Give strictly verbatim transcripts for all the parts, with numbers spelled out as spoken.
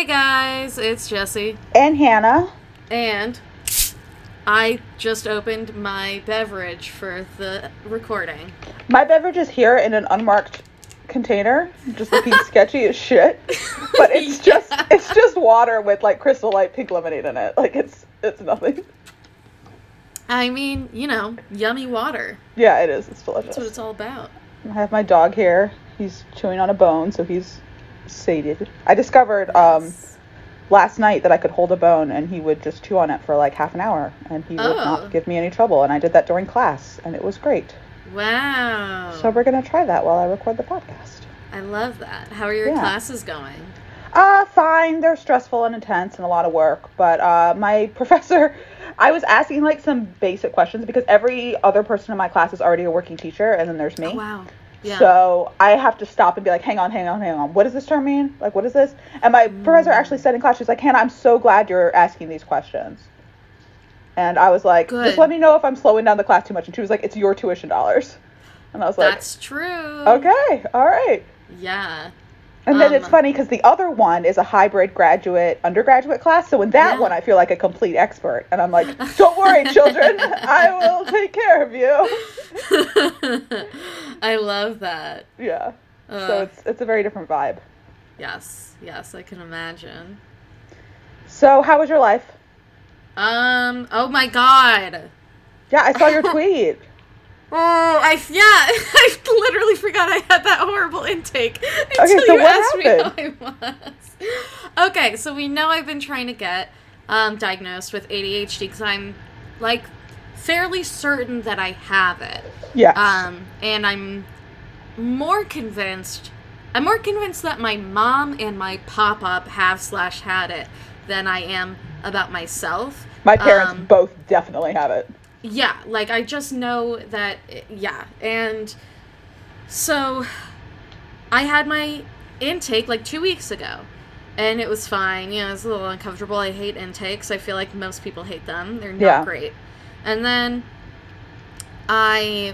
guys, it's Jessie. And Hannah. And I just opened my beverage for the recording. My beverage is here in an unmarked container, just looking sketchy as shit. But it's yeah. just it's just water with like Crystal Light pink lemonade in it. Like it's it's nothing. I mean, you know, yummy water. Yeah, it is. It's delicious. That's what it's all about. I have my dog here. He's chewing on a bone, so he's sated. I discovered um Yes. last night that I could hold a bone and he would just chew on it for like half an hour and he would Oh. not give me any trouble, and I did that during class and it was great. Wow. So we're gonna try that while I record the podcast. I love that. How are your Yeah. classes going? Uh, fine. They're stressful and intense and a lot of work. But uh, my professor, I was asking like some basic questions because every other person in my class is already a working teacher and then there's me. Oh, wow. Yeah. So I have to stop and be like, hang on, hang on, hang on. What does this term mean? Like, what is this? And my Mm. professor actually said in class, she's like, Hannah, I'm so glad you're asking these questions. And I was like, Good. just let me know if I'm slowing down the class too much. And she was like, it's your tuition dollars. And I was like, That's true. okay, all right. Yeah. And then Um, it's funny because the other one is a hybrid graduate undergraduate class. So in that Yeah. one, I feel like a complete expert. And I'm like, don't worry, children. I will take care of you. I love that. Yeah. so Uh, it's it's a very different vibe. Yes, yes, I can imagine. So how was your life? Um, oh my god. Yeah, I saw your tweet. Oh, I, yeah, I literally forgot I had that horrible intake until Okay, so you what asked happened? me how I was. Okay, so we know I've been trying to get um, diagnosed with A D H D because I'm, like, fairly certain that I have it. Yes. Um, and I'm more convinced, I'm more convinced that my mom and my pop-up have slash had it than I am about myself. My parents um, both definitely have it. Yeah, like, I just know that, yeah, and so I had my intake, like, two weeks ago, and it was fine. You know, it was a little uncomfortable. I hate intakes. I feel like most people hate them. They're not Yeah. great. And then I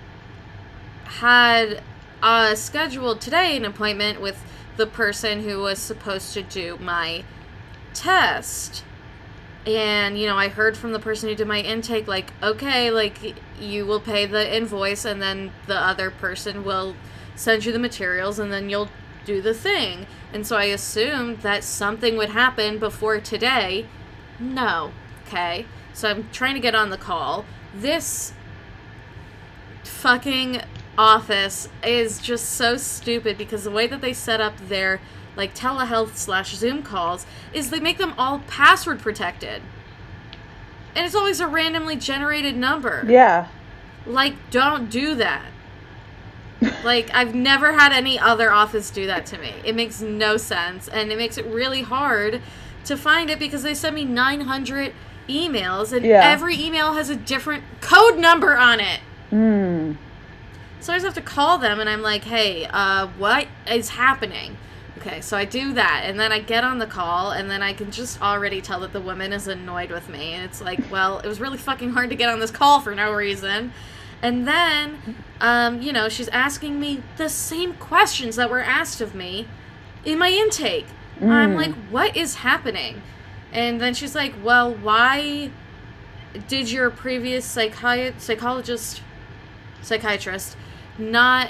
had uh, scheduled today an appointment with the person who was supposed to do my test. And, you know, I heard from the person who did my intake, like, okay, like, you will pay the invoice, and then the other person will send you the materials, and then you'll do the thing. And so I assumed that something would happen before today. No. Okay? So I'm trying to get on the call. This fucking office is just so stupid because the way that they set up their like telehealth slash Zoom calls is they make them all password protected. And it's always a randomly generated number. Yeah. Like, don't do that. Like, I've never had any other office do that to me. It makes no sense, and it makes it really hard to find it because they send me nine hundred emails, and Yeah. every email has a different code number on it. Mm. So I just have to call them, and I'm like, hey, uh, what is happening? Okay, so I do that, and then I get on the call, and then I can just already tell that the woman is annoyed with me. And it's like, well, it was really fucking hard to get on this call for no reason. And then, um, you know, she's asking me the same questions that were asked of me in my intake. Mm. I'm like, what is happening? And then she's like, well, why did your previous psychi- psychologist, psychiatrist not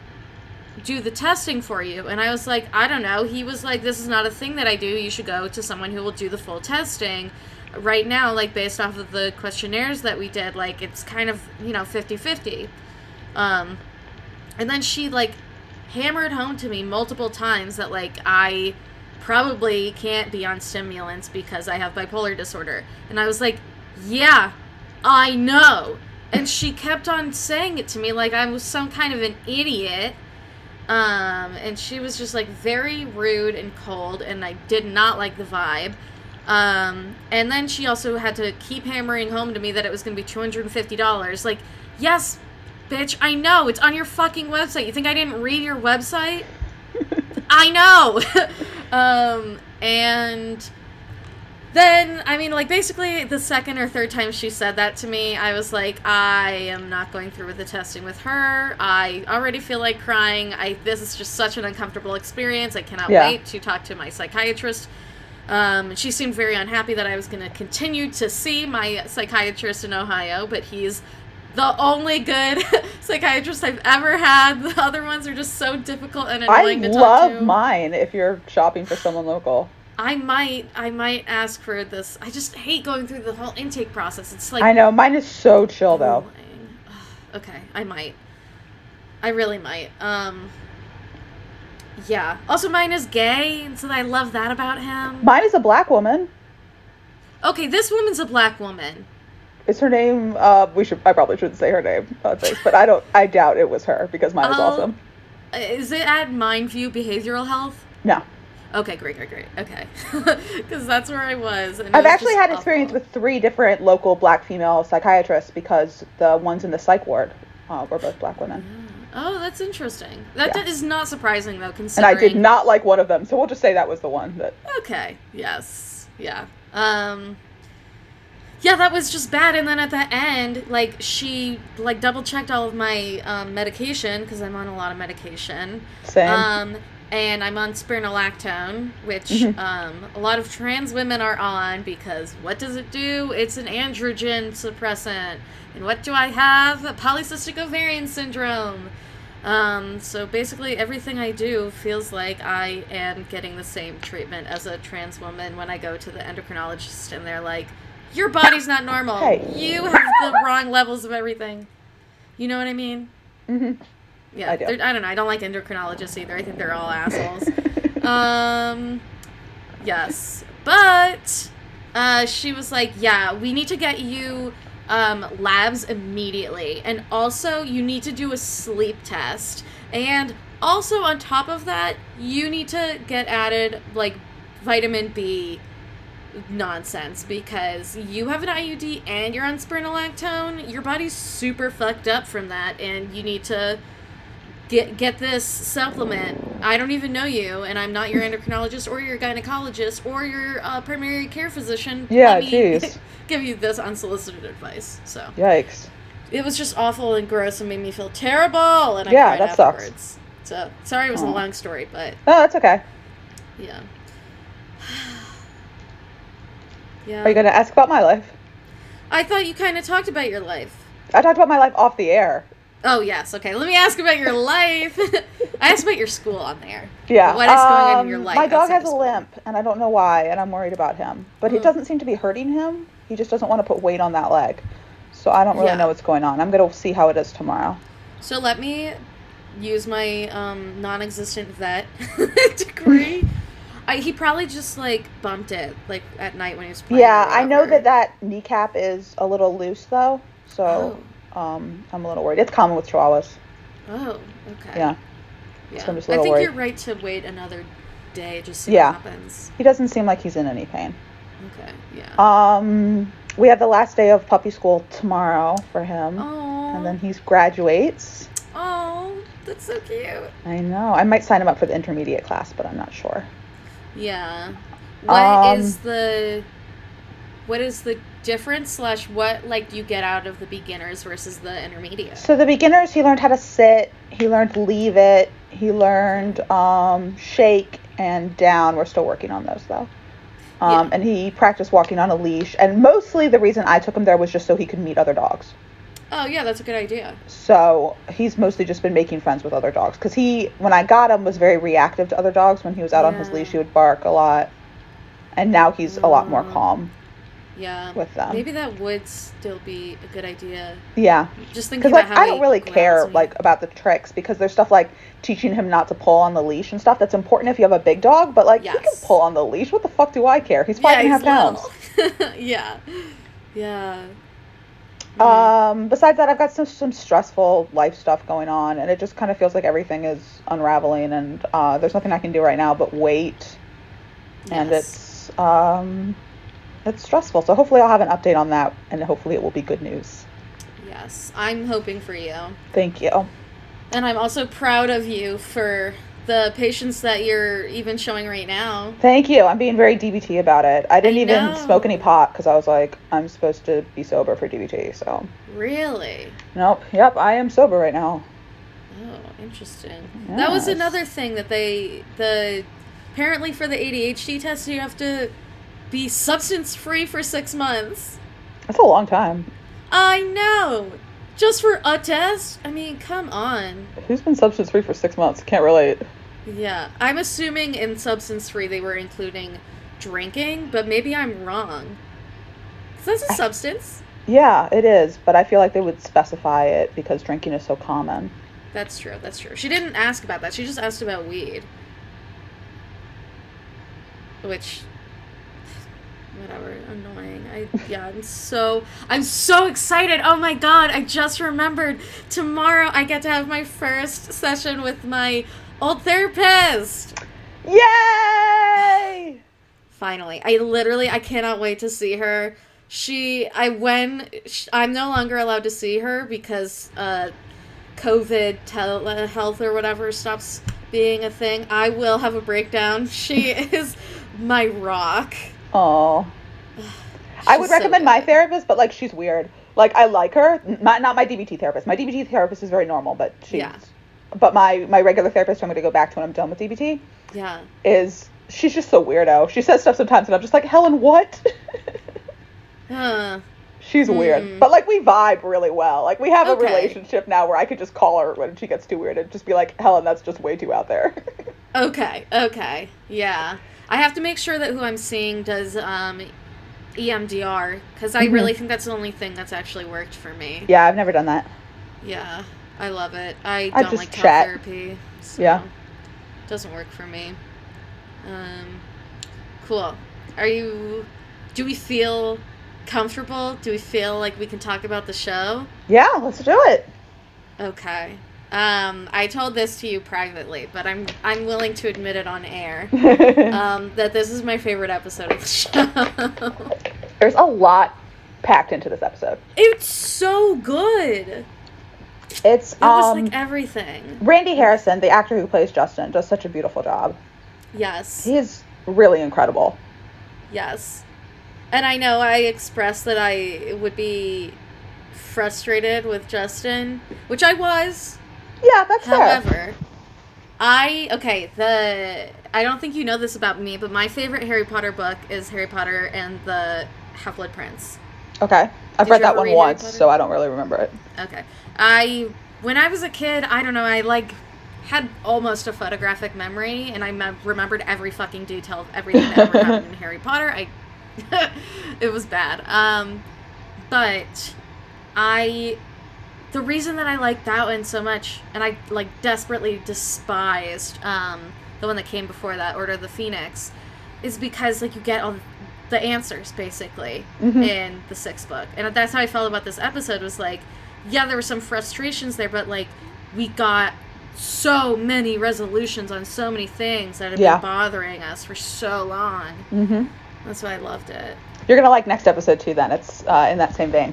do the testing for you? And I was like, I don't know. He was like, this is not a thing that I do. You should go to someone who will do the full testing. Right now, like, based off of the questionnaires that we did, like, it's kind of, you know, fifty-fifty. Um, and then she, like, hammered home to me multiple times that, like, I probably can't be on stimulants because I have bipolar disorder. And I was like, yeah, I know. And she kept on saying it to me like I was some kind of an idiot. Um, and she was just, like, very rude and cold, and I did not like the vibe. Um, and then she also had to keep hammering home to me that it was going to be two hundred fifty dollars. Like, yes, bitch, I know. It's on your fucking website. You think I didn't read your website? I know. um, and then, I mean, like, basically the second or third time she said that to me, I was like, I am not going through with the testing with her. I already feel like crying. I This is just such an uncomfortable experience. I cannot Yeah. wait to talk to my psychiatrist Um, she seemed very unhappy that I was going to continue to see my psychiatrist in Ohio, but he's the only good psychiatrist I've ever had. The other ones are just so difficult and annoying I to talk to. love mine if you're shopping for someone local. I might, I might ask for this. I just hate going through the whole intake process. It's like... I know, mine is so chill, though. Okay, I might. I really might. Um... Yeah. Also, mine is gay, and so I love that about him. Mine is a black woman. Okay, this woman's a black woman. Is her name, uh, we should, I probably shouldn't say her name, uh, thanks, but I don't, I doubt it was her, because mine is uh, awesome. Is it at Mindview Behavioral Health? No. Okay, great, great, great. Okay. Because that's where I was. And I've was actually had experience awful. with three different local black female psychiatrists, because the ones in the psych ward uh, were both black women. Yeah. Oh, that's interesting. That Yeah. is not surprising, though, And considering... I did not like one of them, so we'll just say that was the one that... Okay, yes. Yeah. Um... Yeah, that was just bad, and then at the end, like, she, like, double-checked all of my, um, medication, because I'm on a lot of medication. Same. Um, and I'm on spironolactone, which, Mhm. um, a lot of trans women are on, because what does it do? It's an androgen suppressant. And what do I have? A polycystic ovarian syndrome. Um, so basically everything I do feels like I am getting the same treatment as a trans woman when I go to the endocrinologist, and they're like, your body's not normal. Hey. You have the wrong levels of everything. You know what I mean? Mm-hmm. Yeah, I do. I don't know. I don't like endocrinologists either. I think they're all assholes. um, yes. But uh, she was like, yeah, we need to get you um, labs immediately. And also, you need to do a sleep test. And also, on top of that, you need to get added, like, vitamin B nonsense, because you have an I U D and you're on spironolactone. Your body's super fucked up from that, and you need to get get this supplement. I don't even know you, and I'm not your endocrinologist or your gynecologist or your uh, primary care physician. Yeah, Let me jeez. give you this unsolicited advice. So Yikes. it was just awful and gross and made me feel terrible, and I Yeah, cried that sucks. afterwards. So sorry it was Aw. a long story, but Oh, that's okay. yeah. Yeah. Are you going to ask about my life? I thought you kind of talked about your life. I talked about my life off the air. Oh, yes. Okay, let me ask about your life. I asked about your school on there. Yeah. What is going on in your um, life? My dog outside has of a school? limp, and I don't know why, and I'm worried about him. But he Mm. doesn't seem to be hurting him. He just doesn't want to put weight on that leg. So I don't really Yeah. know what's going on. I'm going to see how it is tomorrow. So let me use my um, non-existent vet degree. I, he probably just, like, bumped it, like, at night when he was playing. Yeah, or I know whatever. that that kneecap is a little loose, though. So um, I'm a little worried. It's common with chihuahuas. Oh, okay. Yeah. Yeah. So I'm just a I little think worried. you're right to wait another day, just see Yeah. what happens. He doesn't seem like he's in any pain. Okay, yeah. Um, we have the last day of puppy school tomorrow for him. Oh. And then he graduates. Oh, that's so cute. I know. I might sign him up for the intermediate class, but I'm not sure. Yeah. What is Um, the what is the difference slash what like you get out of the beginners versus the intermediate? So the beginners, he learned how to sit. He learned leave it. He learned um, shake and down. We're still working on those, though. Um, Yeah. And he practiced walking on a leash. And mostly the reason I took him there was just so he could meet other dogs. Oh yeah, that's a good idea. So he's mostly just been making friends with other dogs. Because he, when I got him, was very reactive to other dogs. When he was out on his Yeah. leash, he would bark a lot. And now he's a lot more Mm. calm Yeah. with them. Maybe that would still be a good idea. Yeah. Just thinking Because, like, about how I don't he really growls care, and- like, about the tricks. Because there's stuff like teaching him not to pull on the leash and stuff. That's important if you have a big dog. But, like, he can Yes. pull on the leash. What the fuck do I care? He's five and a half pounds. little. yeah. Yeah. Mm. Um, besides that, I've got some, some stressful life stuff going on. And it just kind of feels like everything is unraveling. And uh, there's nothing I can do right now but wait. And Yes. it's, um, it's stressful. So hopefully I'll have an update on that. And hopefully it will be good news. Yes. I'm hoping for you. Thank you. And I'm also proud of you for the patience that you're even showing right now. Thank you. I'm being very D B T about it. I didn't I even know. smoke any pot because I was like, I'm supposed to be sober for D B T. So, Really? nope. Yep, I am sober right now. Oh, interesting. That was Yes. another thing that they, the Apparently for the A D H D test, you have to be substance-free for six months. That's a long time. I know! Just for a test? I mean, come on. Who's been substance-free for six months? Can't relate. Yeah. I'm assuming in substance-free they were including drinking, but maybe I'm wrong. 'Cause that's a I, substance. Yeah, it is, but I feel like they would specify it because drinking is so common. That's true, that's true. She didn't ask about that. She just asked about weed. Which... whatever, annoying. I yeah, I'm so I'm so excited. Oh my god, I just remembered. Tomorrow I get to have my first session with my old therapist. Yay! Finally. I literally I cannot wait to see her. She I when sh- I'm no longer allowed to see her because uh COVID telehealth or whatever stops being a thing. I will have a breakdown. She is my rock. Oh, I would recommend so my therapist, but like she's weird. Like I like her, not not my D B T therapist. My D B T therapist is very normal, but she's. Yeah. But my my regular therapist, who I'm going to go back to when I'm done with D B T. Yeah. Is she's just so weirdo. She says stuff sometimes, and I'm just like, Helen, what? Huh. She's hmm. weird, but like we vibe really well. Like we have okay. a relationship now where I could just call her when she gets too weird and just be like, Helen, that's just way too out there. Okay. Okay. Yeah. I have to make sure that who I'm seeing does um, E M D R, because I mm-hmm. really think that's the only thing that's actually worked for me. Yeah, I've never done that. Yeah, I love it. I, I don't just like talk chat. therapy. So yeah. It doesn't work for me. Um, cool. Are you... Do we feel comfortable? Do we feel like we can talk about the show? Yeah, let's do it. Okay. Um, I told this to you privately, but I'm I'm willing to admit it on air. um, that this is my favorite episode of the show. There's a lot packed into this episode. It's so good. It's it was um, like everything. Randy Harrison, the actor who plays Justin, does such a beautiful job. Yes. He's really incredible. Yes. And I know I expressed that I would be frustrated with Justin, which I was. Yeah, that's fair. However, I, okay, the, I don't think you know this about me, but my favorite Harry Potter book is Harry Potter and the Half-Blood Prince. Okay. I've Did read that one read once, so I don't really remember it. Okay. I, when I was a kid, I don't know, I, like, had almost a photographic memory, and I me- remembered every fucking detail of everything that ever happened in Harry Potter. I, it was bad. Um, but I... The reason that I liked that one so much, and I, like, desperately despised um, the one that came before that, Order of the Phoenix, is because, like, you get all the answers, basically, mm-hmm. in the sixth book. And that's how I felt about this episode, was, like, yeah, there were some frustrations there, but, like, we got so many resolutions on so many things that have yeah. been bothering us for so long. Mm-hmm. That's why I loved it. You're going to like next episode, too, then. It's uh, in that same vein.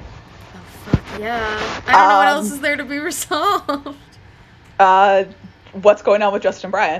Yeah. I don't um, know what else is there to be resolved. Uh, what's going on with Justin Bryan?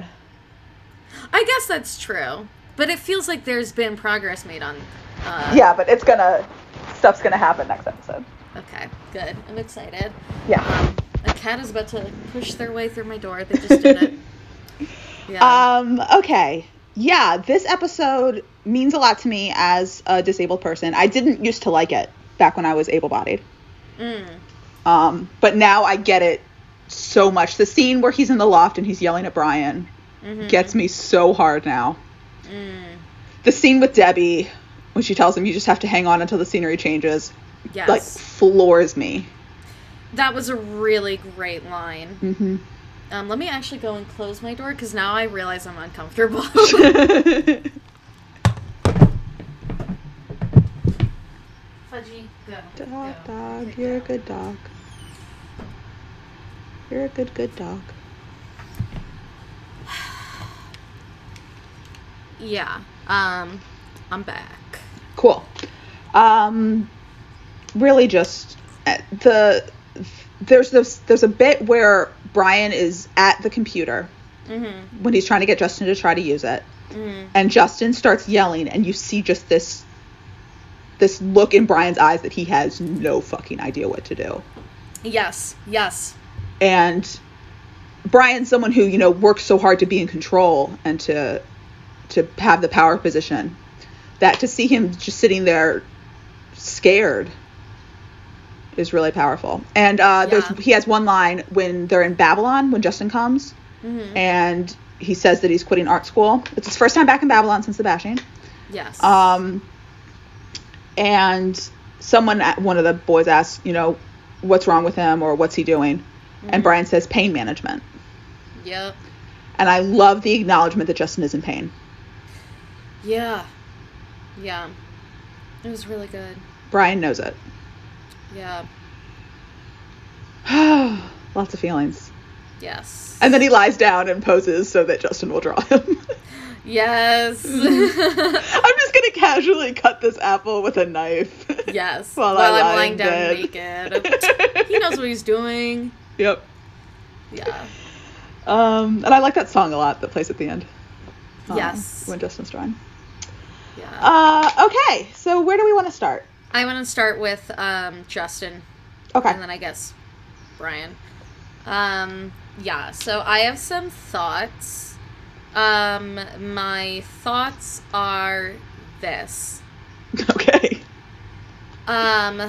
I guess that's true. But it feels like there's been progress made on... Uh, yeah, but it's gonna... Stuff's gonna happen next episode. Okay, good. I'm excited. Yeah. Um, a cat is about to push their way through my door. They just did it. Yeah. Um, okay. Yeah, this episode means a lot to me as a disabled person. I didn't used to like it back when I was able-bodied. Mm. Um, but now I get it so much. The scene where he's in the loft and he's yelling at Brian mm-hmm. gets me so hard now. Mm. The scene with Debbie, when she tells him you just have to hang on until the scenery changes, yes. like, floors me. That was a really great line. Mm-hmm. Um, let me actually go and close my door, because now I realize I'm uncomfortable. Fudgy, go. Dog, go. dog, Okay, you're go. a good dog. You're a good, good dog. Yeah. Um, I'm back. Cool. Um, really just uh, the there's this there's a bit where Brian is at the computer mm-hmm. when he's trying to get Justin to try to use it, mm-hmm. and Justin starts yelling, and you see just this this look in Brian's eyes that he has no fucking idea what to do. Yes. Yes. And Brian's someone who, you know, works so hard to be in control and to to have the power position, that to see him just sitting there scared is really powerful. And uh, yeah. there's, he has one line when they're in Babylon, when Justin comes, mm-hmm. and he says that he's quitting art school. It's his first time back in Babylon since the bashing. Yes. Um, and someone, one of the boys asks, you know, what's wrong with him or what's he doing? Mm-hmm. And Brian says pain management. Yep. And I love the acknowledgement that Justin is in pain. Yeah. Yeah. It was really good. Brian knows it. Yeah. Lots of feelings. Yes. And then he lies down and poses so that Justin will draw him. Yes. I'm just going to casually cut this apple with a knife. Yes. While, while I I'm lying down dead. naked. He knows what he's doing. Yep. Yeah. Um, and I like that song a lot that plays at the end. Um, yes. When Justin's drawing. Yeah. Uh, okay. So where do we want to start? I want to start with um, Justin. Okay. And then I guess Brian. Um, yeah. So I have some thoughts. Um, my thoughts are this. Okay. Um,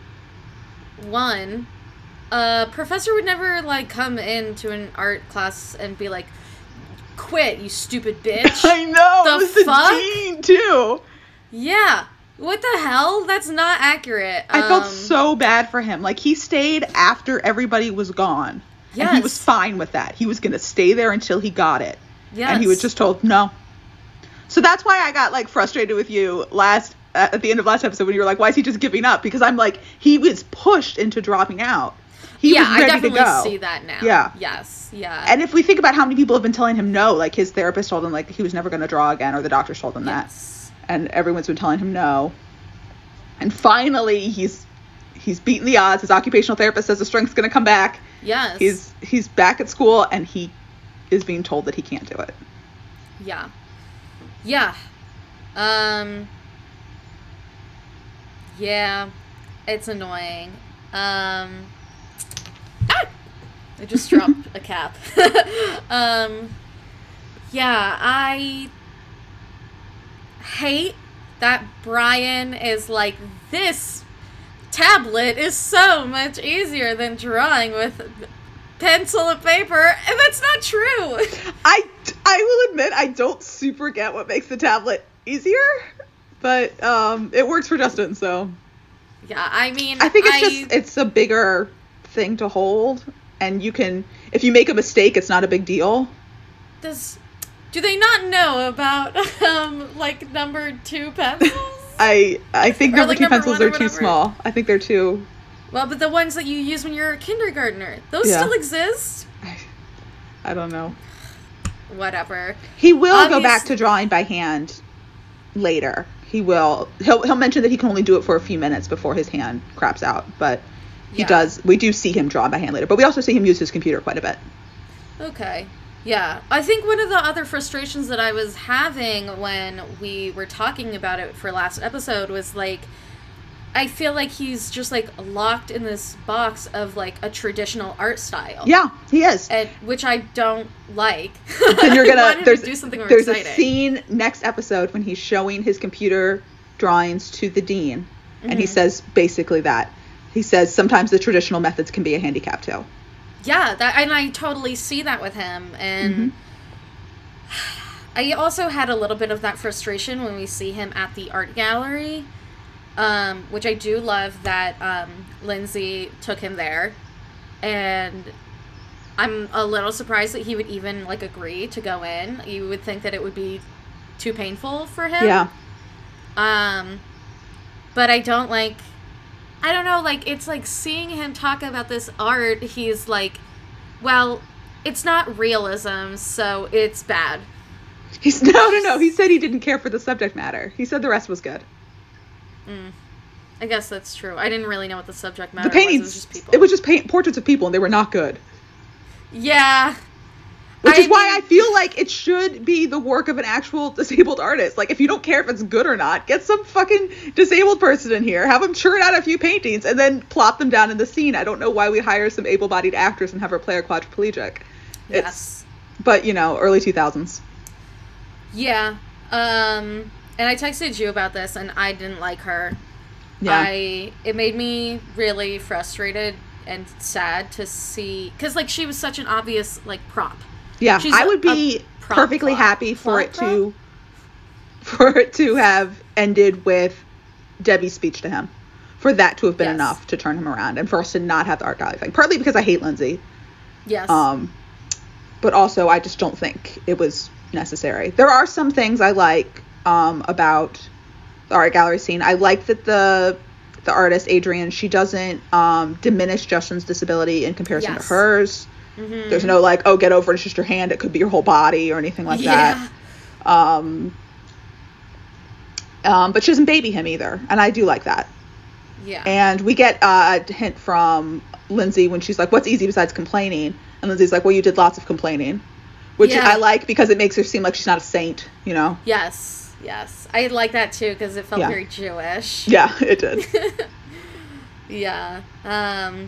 one, a professor would never, like, come into an art class and be like, quit, you stupid bitch. I know, the it was fuck? the dean, too. Yeah. What the hell? That's not accurate. I um, felt so bad for him. Like, he stayed after everybody was gone. Yes. And he was fine with that. He was going to stay there until he got it. Yes. And he was just told, no. So that's why I got, like, frustrated with you last, uh, at the end of last episode when you were like, why is he just giving up? Because I'm like, he was pushed into dropping out. He yeah, was ready I definitely to go. see that now. Yeah. Yes, yeah. And if we think about how many people have been telling him no, like his therapist told him, like, he was never going to draw again, or the doctors told him yes. that. And everyone's been telling him no. And finally, he's he's beaten the odds. His occupational therapist says the strength's going to come back. Yes. He's he's back at school, and he is being told that he can't do it. Yeah. Yeah. Um. Yeah. It's annoying. Um. Ah! I just dropped a cap. um. Yeah, I hate that Brian is like, this tablet is so much easier than drawing with pencil and paper, and that's not true. I, I will admit I don't super get what makes the tablet easier, but um, it works for Justin, so. Yeah, I mean, I think it's I, just, it's a bigger thing to hold, and you can, if you make a mistake, it's not a big deal. Does, do they not know about, um, like, number two pencils? I I think number like two number pencils one are or too whatever. small. I think they're too... Well, but the ones that you use when you're a kindergartner, those Yeah. still exist? I, I don't know. Whatever. He will Obvious- go back to drawing by hand later. He will. He'll he'll mention that he can only do it for a few minutes before his hand craps out, but he Yeah. does. We do see him draw by hand later, but we also see him use his computer quite a bit. Okay. Yeah. I think one of the other frustrations that I was having when we were talking about it for last episode was, like, I feel like he's just, like, locked in this box of, like, a traditional art style. Yeah, he is. And, which I don't like. Then you're I gonna want him there's to do something more there's exciting. a scene next episode when he's showing his computer drawings to the dean, mm-hmm. and he says basically that. He says sometimes the traditional methods can be a handicap too. Yeah, that, and I totally see that with him. And mm-hmm. I also had a little bit of that frustration when we see him at the art gallery, um, which I do love that um, Lindsay took him there. And I'm a little surprised that he would even, like, agree to go in. You would think that it would be too painful for him. Yeah. Um, but I don't like... I don't know, like, it's like seeing him talk about this art, he's like, well, it's not realism, so it's bad. He's no, no, no. He said he didn't care for the subject matter. He said the rest was good. Mm. I guess that's true. I didn't really know what the subject matter the paintings, was. It was just people. It was just paint, portraits of people, and they were not good. Yeah. Which I is why mean, I feel like it should be the work of an actual disabled artist. Like, if you don't care if it's good or not, get some fucking disabled person in here, have them churn out a few paintings, and then plop them down in the scene. I don't know why we hire some able-bodied actress and have her play a quadriplegic. Yes. It's, but, you know, early two thousands. Yeah. Um, and I texted you about this, and I didn't like her. Yeah. I it made me really frustrated and sad to see, because like she was such an obvious like prop. Yeah, She's I would be prop, perfectly prop. happy for Prop, it to for it to have ended with Debbie's speech to him, for that to have been yes. enough to turn him around, and for us to not have the Art Gallery thing. Partly because I hate Lindsay. Yes. Um, but also I just don't think it was necessary. There are some things I like um about the Art Gallery scene. I like that the the artist Adrienne, she doesn't um diminish Justin's disability in comparison yes. to hers. Mm-hmm. There's no like, oh, get over it, it's just your hand, it could be your whole body or anything like yeah. that. Um, um, but she doesn't baby him either, and I do like that. Yeah. And we get uh, a hint from Lindsay when she's like, what's easy besides complaining? And Lindsay's like, well, you did lots of complaining, which yeah. I like because it makes her seem like she's not a saint, you know? Yes. Yes, I like that too because it felt yeah. very Jewish. Yeah, it did. yeah. Um,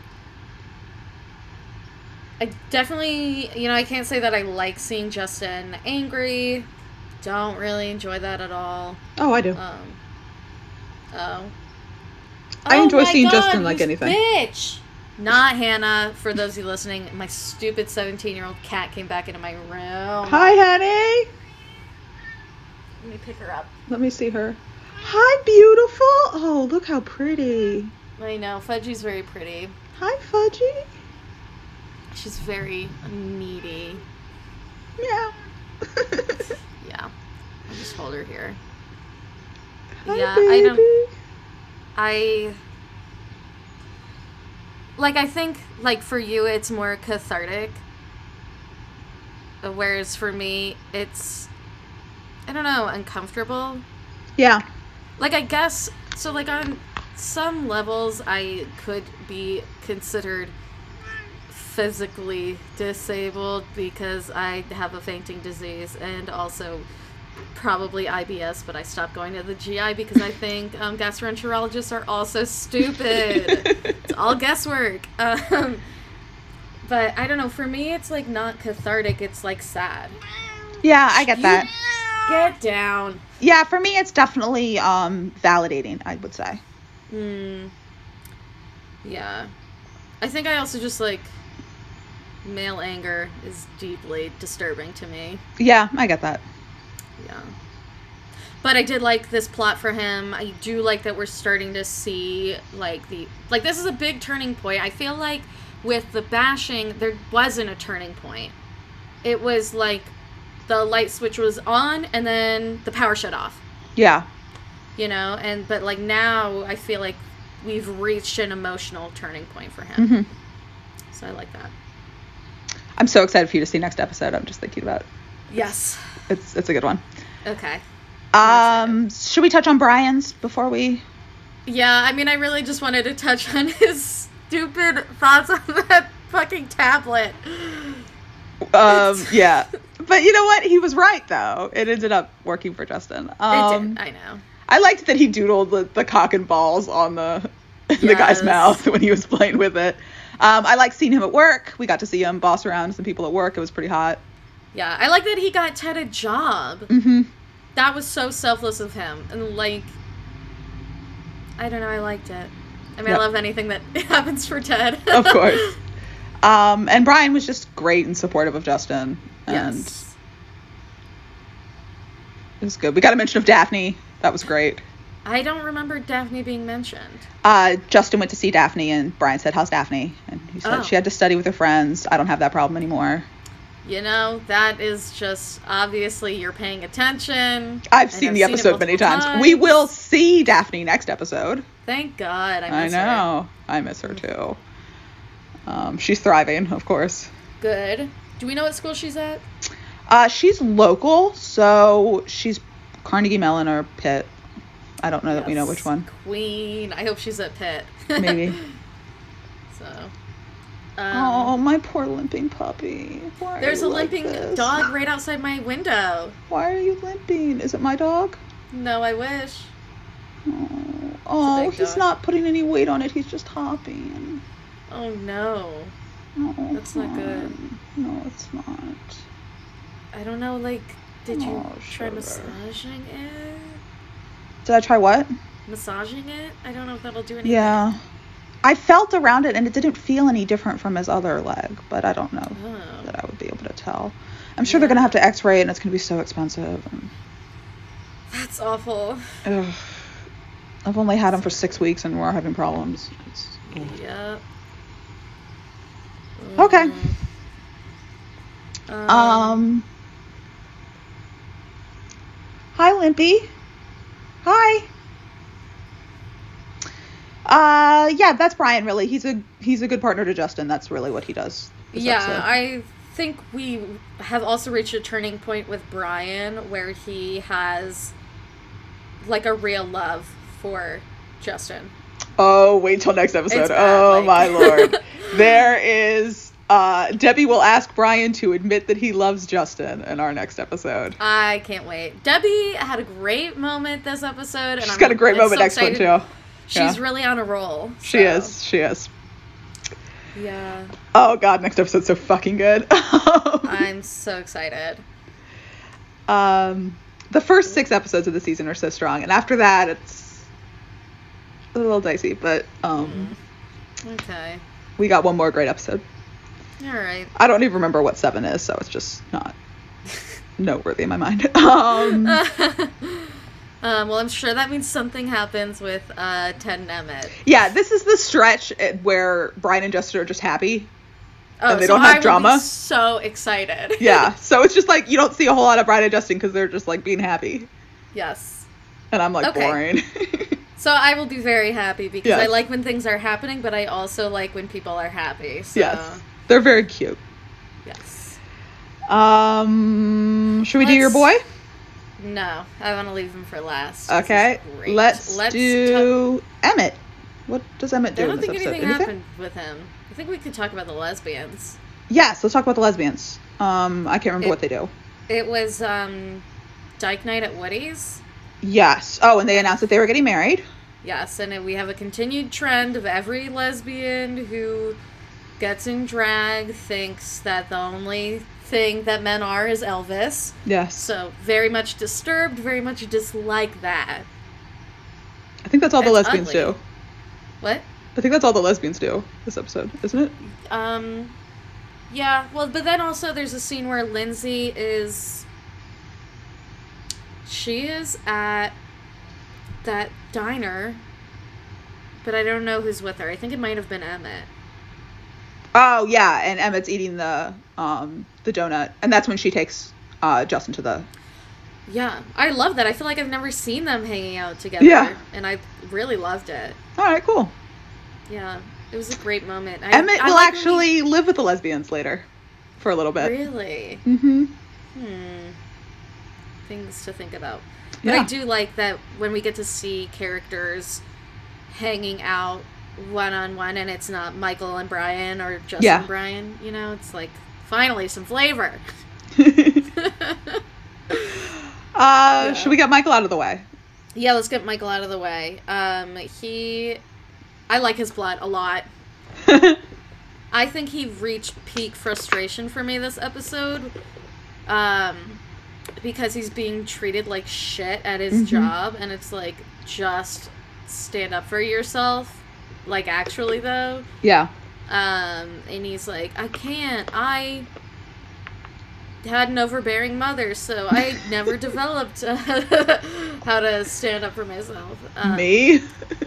I definitely, you know, I can't say that I like seeing Justin angry. Don't really enjoy that at all. Oh, I do. Um, oh. I oh enjoy seeing God, Justin like anything. Bitch. Not Hannah. For those of you listening, my stupid seventeen-year-old cat came back into my room. Hi, honey. Let me pick her up. Let me see her. Hi, beautiful. Oh, look how pretty. I know. Fudgy's very pretty. Hi, Fudgy. She's very needy. Meow. Yeah. I'll just hold her here. Hi, yeah, baby. I don't... I... Like, I think, like, for you, it's more cathartic. Whereas for me, it's... I don't know, uncomfortable. Yeah. Like, I guess, so, like, on some levels, I could be considered physically disabled because I have a fainting disease and also probably I B S, but I stopped going to the G I because I think um, gastroenterologists are also stupid. It's all guesswork. Um, but, I don't know, for me, it's, like, not cathartic, it's, like, sad. Yeah, I get You- that. Get down. Yeah, for me, it's definitely um, validating, I would say. Hmm. Yeah. I think I also just, like, male anger is deeply disturbing to me. Yeah, I get that. Yeah. But I did like this plot for him. I do like that we're starting to see, like, the... Like, this is a big turning point. I feel like with the bashing, there wasn't a turning point. It was, like... The light switch was on, and then the power shut off. Yeah. You know, and but like now, I feel like we've reached an emotional turning point for him. Mm-hmm. So I like that. I'm so excited for you to see next episode. I'm just thinking about it. Yes. It's it's a good one. Okay. Um, should we touch on Brian's before we? Yeah, I mean, I really just wanted to touch on his stupid thoughts on that fucking tablet. Um, yeah. But you know what? He was right, though. It ended up working for Justin. Um, it did. I know. I liked that he doodled the, the cock and balls on the yes. the guy's mouth when he was playing with it. Um, I like seeing him at work. We got to see him boss around some people at work. It was pretty hot. Yeah, I like that he got Ted a job. Mm-hmm. That was so selfless of him. And, like, I don't know, I liked it. I mean, yep. I love anything that happens for Ted. Of course. Um, and Brian was just great and supportive of Justin. And yes. It was good. We got a mention of Daphne. That was great. I don't remember Daphne being mentioned. Uh, Justin went to see Daphne, and Brian said, how's Daphne? And he said oh. she had to study with her friends. I don't have that problem anymore. You know, that is just, obviously, you're paying attention. I've seen I've the episode seen many times. times. We will see Daphne next episode. Thank God. I miss I know. her. I miss her, too. Um, she's thriving, of course. Good. Do we know what school she's at? Uh, she's local, so she's Carnegie Mellon or Pitt. I don't know yes. that we know which one. Queen. I hope she's at Pitt. Maybe. So. Um, oh, my poor limping puppy. Why there's a like limping this? dog right outside my window. Why are you limping? Is it my dog? No, I wish. Oh, oh he's dog. not putting any weight on it. He's just hopping. Oh, no. Oh, That's not good. No, it's not. I don't know, like, Did you oh, try massaging it? Did I try what? Massaging it? I don't know if that'll do anything. Yeah. I felt around it and it didn't feel any different from his other leg, but I don't know oh. that I would be able to tell. I'm sure yeah. they're going to have to x-ray it and it's going to be so expensive. And... That's awful. Ugh. I've only had him for six weeks and we're having problems. It's... Yep. Okay. Um, um. Hi, Limpy. Hi. Uh, yeah, that's Brian. Really, he's a he's a good partner to Justin. That's really what he does. Yeah, episode. I think we have also reached a turning point with Brian where he has like a real love for Justin. Oh, wait till next episode. Bad, oh like... my lord. There is uh Debbie will ask Brian to admit that he loves Justin in our next episode. I can't wait. Debbie had a great moment this episode. She's and got I'm, a great moment so next one too. She's yeah. really on a roll. So. She is. She is. Yeah. Oh god, next episode's so fucking good. I'm so excited. Um, the first six episodes of the season are so strong, and after that, it's a little dicey. But um, okay. We got one more great episode. All right. I don't even remember what seven is, so it's just not noteworthy in my mind. Um. Um, well, I'm sure that means something happens with uh, Ted and Emmett. Yeah, this is the stretch where Brian and Justin are just happy. Oh, and they so don't have I drama. Be so excited. Yeah, so it's just like you don't see a whole lot of Brian and Justin because they're just like being happy. Yes. And I'm like okay. boring. So I will be very happy because yes. I like when things are happening, but I also like when people are happy. So. Yes, they're very cute. Yes. Um, should we Let's... do your boy? No, I want to leave him for last. Okay, let's, let's do t- Emmett. What does Emmett do I don't in this think episode? anything, anything happened with him. I think we could talk about the lesbians. Yes, let's talk about the lesbians. Um, I can't remember it, what they do. It was um, Dyke Night at Woody's. Yes. Oh, and they announced that they were getting married. Yes, and we have a continued trend of every lesbian who gets in drag thinks that the only thing that men are is Elvis. Yes. So very much disturbed, very much dislike that. I think that's all that's the lesbians ugly. do. What? I think that's all the lesbians do this episode, isn't it? Um, yeah. Well, but then also there's a scene where Lindsay is. She is at that diner, but I don't know who's with her. I think it might have been Emmett. Oh yeah, and Emmett's eating the um the donut, and that's when she takes uh Justin to the. Yeah, I love that. I feel like I've never seen them hanging out together. Yeah, and I really loved it. All right, cool. Yeah, it was a great moment. I, Emmett I will like actually he... live with the lesbians later, for a little bit. Really? Mm-hmm. Hmm. Things to think about. But yeah. I do like that when we get to see characters hanging out one-on-one and it's not Michael and Brian or Justin yeah. and Brian, you know, it's like finally some flavor. uh yeah. Should we get Michael out of the way? Yeah, let's get Michael out of the way. Um he I like his blood a lot. I think he reached peak frustration for me this episode. Um because he's being treated like shit at his mm-hmm. job, and it's like, just stand up for yourself. Like, actually, though. Yeah. Um, and he's like, I can't. I had an overbearing mother, so I never developed uh, how to stand up for myself. Um, Me?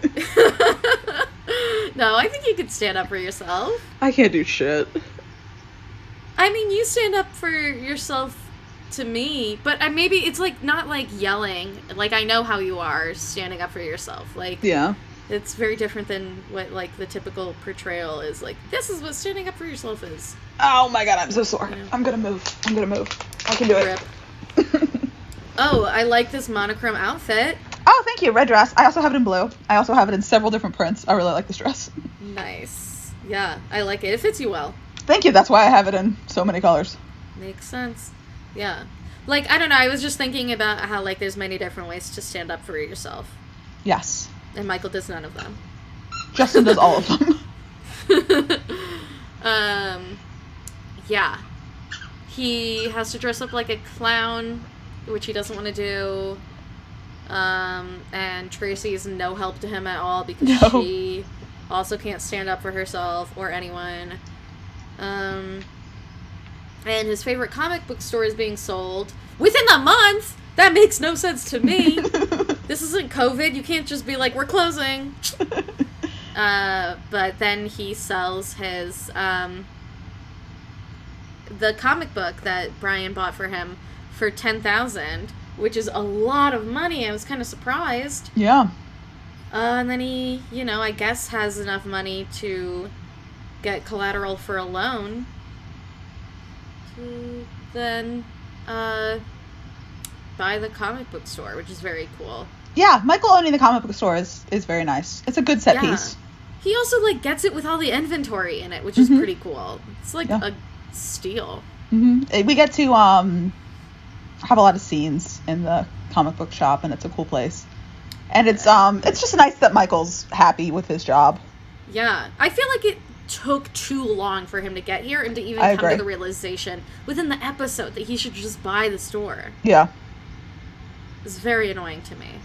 No, I think you could stand up for yourself. I can't do shit. I mean, you stand up for yourself to me, but uh, maybe it's like not like yelling. Like, I know how you are standing up for yourself. Like, yeah. It's very different than what, like, the typical portrayal is. Like, this is what standing up for yourself is. Oh my god, I'm so sore. You know? I'm gonna move. I'm gonna move. I can do it. Oh, I like this monochrome outfit. Oh, thank you. Red dress. I also have it in blue. I also have it in several different prints. I really like this dress. Nice. Yeah, I like it. It fits you well. Thank you. That's why I have it in so many colors. Makes sense. Yeah. Like, I don't know. I was just thinking about how, like, there's many different ways to stand up for yourself. Yes. And Michael does none of them. Justin does all of them. um, yeah. He has to dress up like a clown which he doesn't want to do. Um, and Tracy is no help to him at all because no. she also can't stand up for herself or anyone. Um, and his favorite comic book store is being sold within a month. That makes no sense to me. This isn't COVID. You can't just be like, we're closing. uh, but then he sells his, um, the comic book that Brian bought for him for ten thousand dollars. Which is a lot of money. I was kind of surprised. Yeah. Uh, and then he, you know, I guess has enough money to get collateral for a loan. To then uh, buy the comic book store, which is very cool. Yeah, Michael owning the comic book store is, is very nice. It's a good set yeah. piece. He also, like, gets it with all the inventory in it, which is mm-hmm. pretty cool. It's like yeah. a steal. Mm-hmm. We get to... um. have a lot of scenes in the comic book shop, and it's a cool place. And it's um it's just nice that Michael's happy with his job. Yeah. I feel like it took too long for him to get here and to even I come agree. to the realization within the episode that he should just buy the store. Yeah. It's very annoying to me.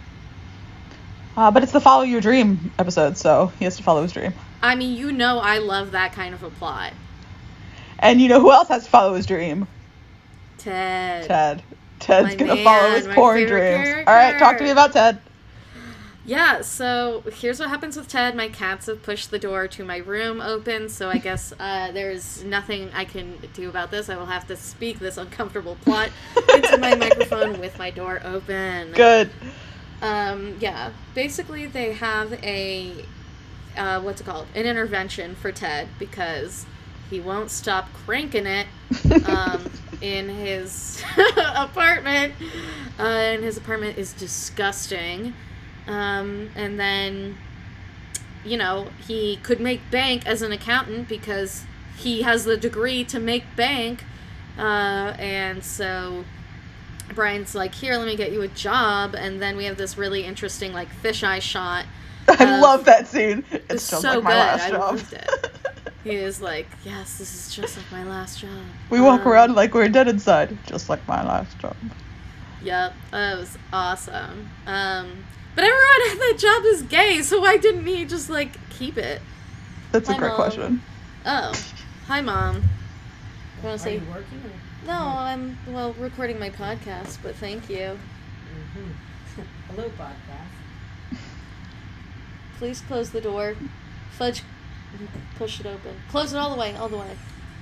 Uh, but it's the follow your dream episode, so he has to follow his dream. I mean, you know I love that kind of a plot. And you know who else has to follow his dream? Ted. Ted. Ted's my gonna man, follow his porn dreams. Character. All right, talk to me about Ted. Yeah, so here's what happens with Ted. My cats have pushed the door to my room open, so I guess uh, there's nothing I can do about this. I will have to speak this uncomfortable plot into my microphone with my door open. Good. Um, yeah, basically they have a, uh, what's it called? An intervention for Ted because he won't stop cranking it. Um... in his apartment, uh, and his apartment is disgusting, um, and then, you know, he could make bank as an accountant because he has the degree to make bank, uh, and so Brian's like, here, let me get you a job, and then we have this really interesting, like, fisheye shot. I of, love that scene. It's, it's just so like my good. last I job. loved it. He is like, yes, this is just like my last job. We walk um, around like we're dead inside, just like my last job. Yep, that was awesome. Um, but everyone at that job is gay, so why didn't he just, like, keep it? That's Hi, a great Mom. question. Oh. Hi, Mom. You want to say... Are you working? Or... No, I'm, well, recording my podcast, but thank you. Mm-hmm. Hello, podcast. Please close the door. Fudge... Push it open. Close it all the way, all the way.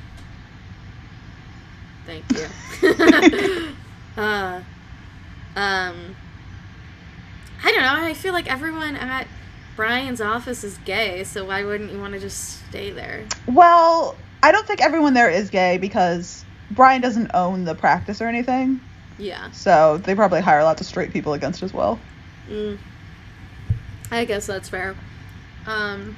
Thank you. uh, um, I don't know. I feel like everyone at Brian's office is gay, so why wouldn't you want to just stay there? Well, I don't think everyone there is gay because Brian doesn't own the practice or anything. Yeah. So they probably hire lots of straight people against as well. Mm. I guess that's fair. Um...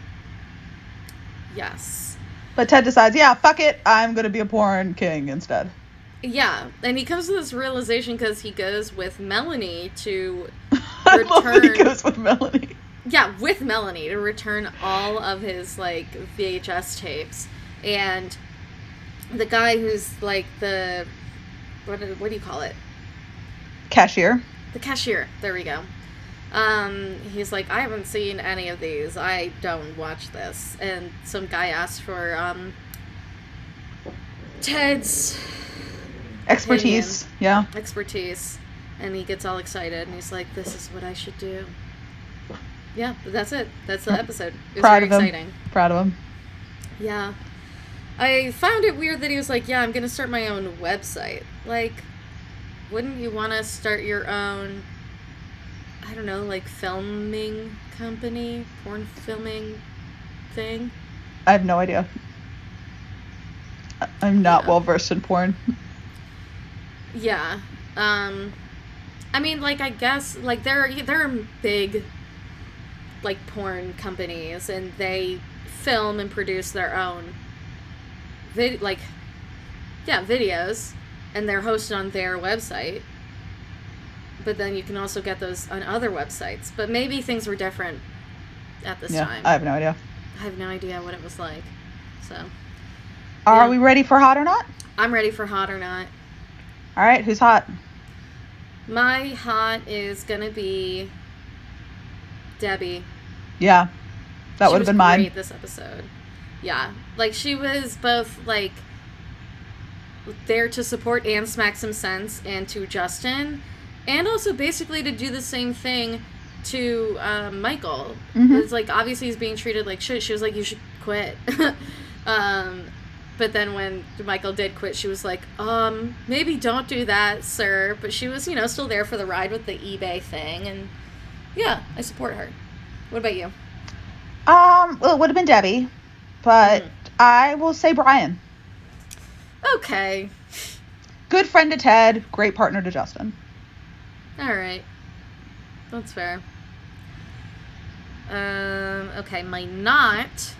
Yes. But Ted decides, yeah, fuck it, I'm going to be a porn king instead. Yeah, and he comes to this realization because he goes with Melanie to I return... love that he goes with Melanie. Yeah, with Melanie to return all of his, like, V H S tapes. And the guy who's, like, the... What, what do you call it? Cashier. The cashier. There we go. Um, he's like, I haven't seen any of these. I don't watch this. And some guy asked for, um, Ted's expertise. opinion. Yeah. Expertise. And he gets all excited and he's like, this is what I should do. Yeah, but that's it. That's the episode. It was Proud very of him. exciting. Proud of him. Yeah. I found it weird that he was like, yeah, I'm gonna start my own website. Like, wouldn't you want to start your own... I don't know, like, filming company, porn filming thing? I have no idea. I'm not yeah. well versed in porn. Yeah. Um, I mean, like, I guess, like, there, there are big, like, porn companies, and they film and produce their own, vid- like, yeah, videos, and they're hosted on their website. But then you can also get those on other websites. But maybe things were different at this yeah, time. I have no idea. I have no idea what it was like. So. Are yeah. we ready for Hot or Not? I'm ready for Hot or Not. All right, who's hot? My hot is gonna be Debbie. Yeah, that would have been mine. She was great this episode. Yeah, like she was both like there to support and smack some sense and to Justin, and also basically to do the same thing to um, Michael. Mm-hmm. It's like obviously he's being treated like shit. She was like, "You should quit." um, but then when Michael did quit, she was like, "Um, maybe don't do that, sir." But she was, you know, still there for the ride with the eBay thing, and yeah, I support her. What about you? Um, well, it would have been Debbie, but mm. I will say Brian. Okay. Good friend to Ted, great partner to Justin. All right. That's fair. Um, okay, my not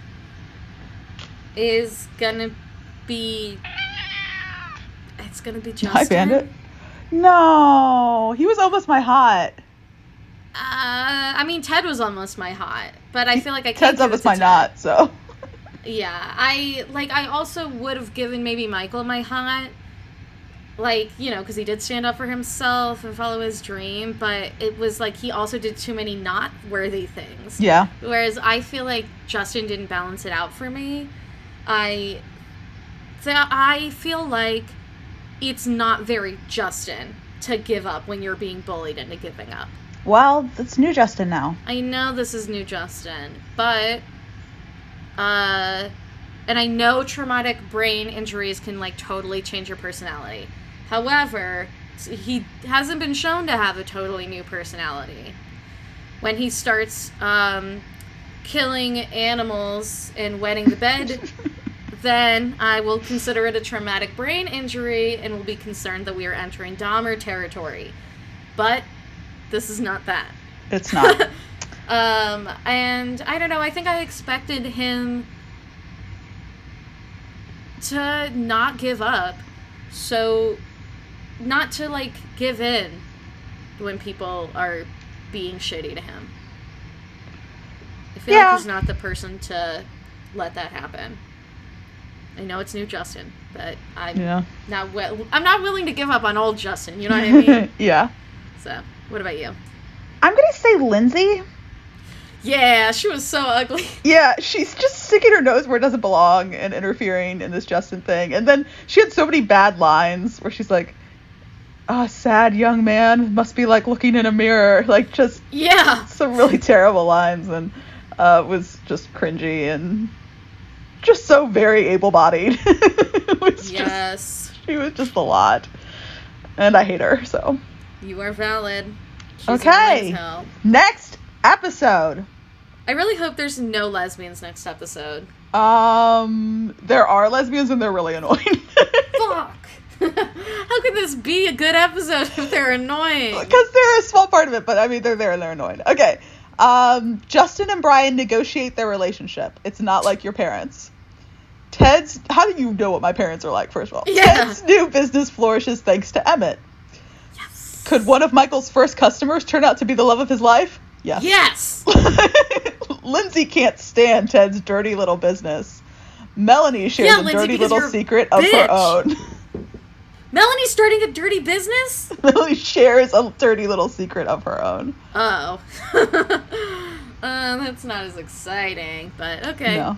is gonna be... It's gonna be Justin. Hi, Bandit. No, he was almost my hot. Uh, I mean, Ted was almost my hot, but I feel like I can't Ted's almost my Ted. Not, so... Yeah, I, like, I also would have given maybe Michael my hot, like, you know, because he did stand up for himself and follow his dream, but it was, like, he also did too many not-worthy things. Yeah. Whereas I feel like Justin didn't balance it out for me. I, so I feel like it's not very Justin to give up when you're being bullied into giving up. Well, it's new Justin now. I know this is new Justin, but... Uh, and I know traumatic brain injuries can, like, totally change your personality. However, he hasn't been shown to have a totally new personality. When he starts, um, killing animals and wetting the bed, then I will consider it a traumatic brain injury and will be concerned that we are entering Dahmer territory. But this is not that. It's not. Um, and I don't know, I think I expected him to not give up. So, not to, like, give in when people are being shitty to him. I feel yeah. like he's not the person to let that happen. I know it's new Justin, but I'm yeah. not wi- I'm not willing to give up on old Justin, you know what I mean? Yeah. So, what about you? I'm gonna say Lindsay. Yeah, she was so ugly. Yeah, she's just sticking her nose where it doesn't belong and interfering in this Justin thing. And then she had so many bad lines where she's like, "Ah, oh, sad young man must be like looking in a mirror." Like, just yeah, some really terrible lines, and uh, was just cringy and just so very able-bodied. It was yes, just, she was just a lot, and I hate her. So you are valid. She's okay, next episode. I really hope there's no lesbians next episode. Um, there are lesbians and they're really annoying. Fuck. How could this be a good episode if they're annoying? Because they're a small part of it, but I mean, they're there and they're annoying. Okay. Um, Justin and Brian negotiate their relationship. It's not like your parents. Ted's, how do you know what my parents are like, first of all? Yeah. Ted's new business flourishes thanks to Emmett. Yes. Could one of Michael's first customers turn out to be the love of his life? Yes. Yes. Lindsay can't stand Ted's dirty little business. Melanie shares yeah, a Lindsay, dirty little secret of bitch. her own. Melanie's starting a dirty business? Melanie shares a dirty little secret of her own. Oh. uh, that's not as exciting, but okay. No.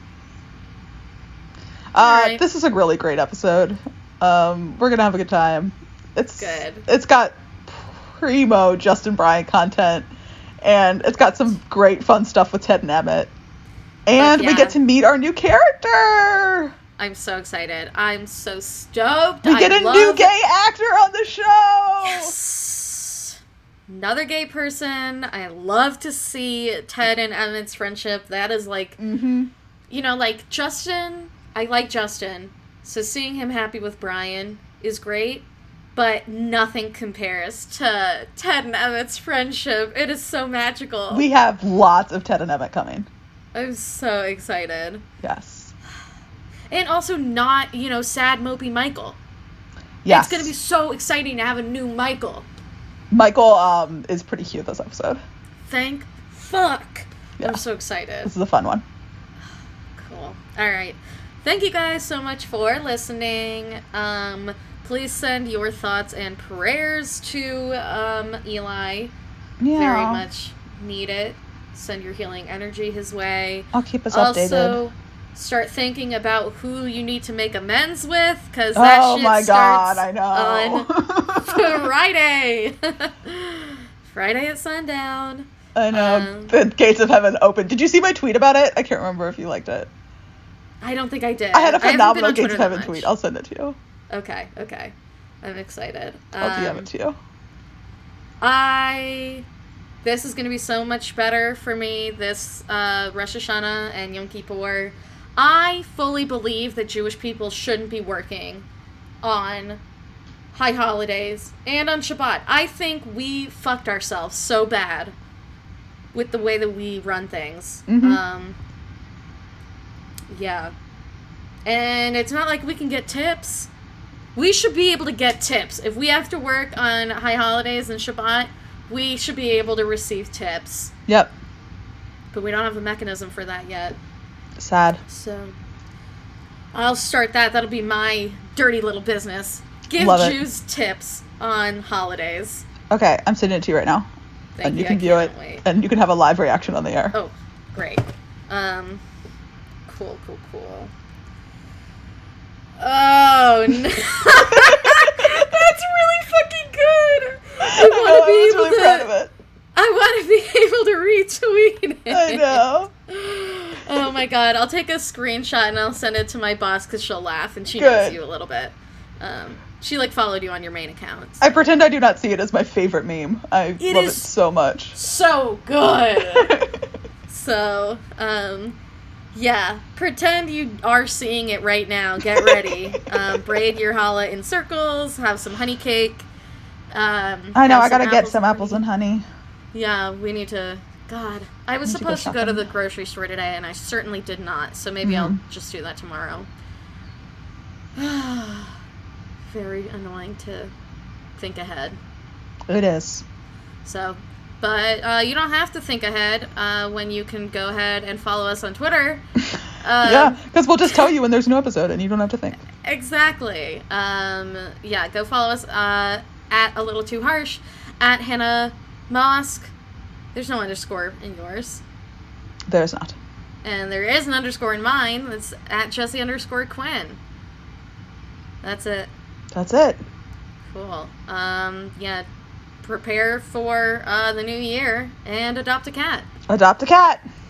Uh, right. This is a really great episode. Um, we're gonna have a good time. It's good. It's got primo Justin Brian content, and it's got some great fun stuff with Ted and Emmett. And yeah. we get to meet our new character. I'm so excited. I'm so stoked. We get I a love... new gay actor on the show. Yes. Another gay person. I love to see Ted and Emmett's friendship. That is like, mm-hmm. you know, like Justin. I like Justin. So seeing him happy with Brian is great. But nothing compares to Ted and Emmett's friendship. It is so magical. We have lots of Ted and Emmett coming. I'm so excited. Yes. And also not, you know, sad, mopey Michael. Yes. It's going to be so exciting to have a new Michael. Michael um, is pretty cute this episode. Thank fuck. Yeah. I'm so excited. This is a fun one. Cool. All right. thank you guys so much for listening. Um, please send your thoughts and prayers to um, Eli. Yeah. Very much need it. Send your healing energy his way. I'll keep us also, updated. Also, start thinking about who you need to make amends with, because that oh shit my starts God, I know. on Friday. Friday at sundown. I know. Um, the gates of heaven open. Did you see my tweet about it? I can't remember if you liked it. I don't think I did. I had a I phenomenal gates of heaven tweet. I'll send it to you. Okay, okay. I'm excited. I'll um, D M it to you. I... This is going to be so much better for me, this uh, Rosh Hashanah and Yom Kippur. I fully believe that Jewish people shouldn't be working on high holidays and on Shabbat. I think we fucked ourselves so bad with the way that we run things. Mm-hmm. Um, yeah. And it's not like we can get tips. We should be able to get tips. If we have to work on high holidays and Shabbat, we should be able to receive tips. Yep. But we don't have a mechanism for that yet. Sad. So, I'll start that. That'll be my dirty little business. Give Love Jews it. tips on holidays. Okay, I'm sending it to you right now. Thank and you, you can I view it. Wait. And you can have a live reaction on the air. Oh, great. Um, cool, cool, cool. Oh, no. That's really fucking good. I want to I be was able really to. proud of it. I want to be able to retweet it. I know. Oh my god, I'll take a screenshot and I'll send it to my boss because she'll laugh and she Good. knows you a little bit. Um, she like followed you on your main account. So. I pretend I do not see it as my favorite meme. I It love it is so much. So good. So, um, yeah, pretend you are seeing it right now. Get ready. um, braid your challah in circles. Have some honey cake. Um, I know. have I gotta some get some and apples and honey. Yeah, we need to. God, I was We need to go supposed to go to shopping. the grocery store today, and I certainly did not. So maybe I'll Mhm. just do that tomorrow. Very annoying to think ahead. It is. So, but uh, you don't have to think ahead uh, when you can go ahead and follow us on Twitter. Um, yeah, because we'll just tell you when there's a new episode, and you don't have to think. Exactly. Um, yeah, go follow us uh, at A Little Too Harsh, at Hannah Mosk. There's no underscore in yours. There's not. And there is an underscore in mine. That's at Jesse underscore Quinn. That's it. That's it. Cool. Um, yeah, prepare for uh, the new year and adopt a cat. Adopt a cat.